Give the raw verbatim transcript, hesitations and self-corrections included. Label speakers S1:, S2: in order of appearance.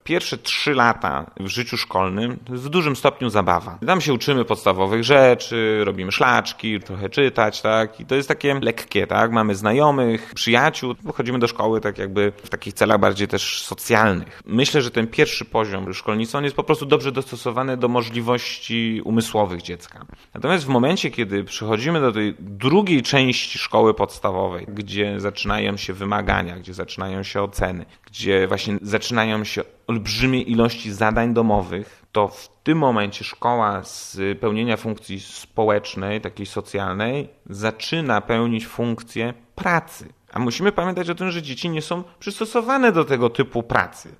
S1: Pierwsze trzy lata w życiu szkolnym to jest w dużym stopniu zabawa. Tam się uczymy podstawowych rzeczy, robimy szlaczki, trochę czytać, tak? I to jest takie lekkie, tak? Mamy znajomych, przyjaciół, chodzimy do szkoły tak jakby w takich celach bardziej też socjalnych. Myślę, że ten pierwszy poziom szkolnictwa on jest po prostu dobrze dostosowany do możliwości umysłowych dziecka. Natomiast w momencie, kiedy przechodzimy do tej drugiej części szkoły podstawowej, gdzie zaczynają się wymagania, gdzie zaczynają się oceny, gdzie właśnie zaczynają się olbrzymie ilości zadań domowych, to w tym momencie szkoła z pełnienia funkcji społecznej, takiej socjalnej, zaczyna pełnić funkcję pracy. A musimy pamiętać o tym, że dzieci nie są przystosowane do tego typu pracy.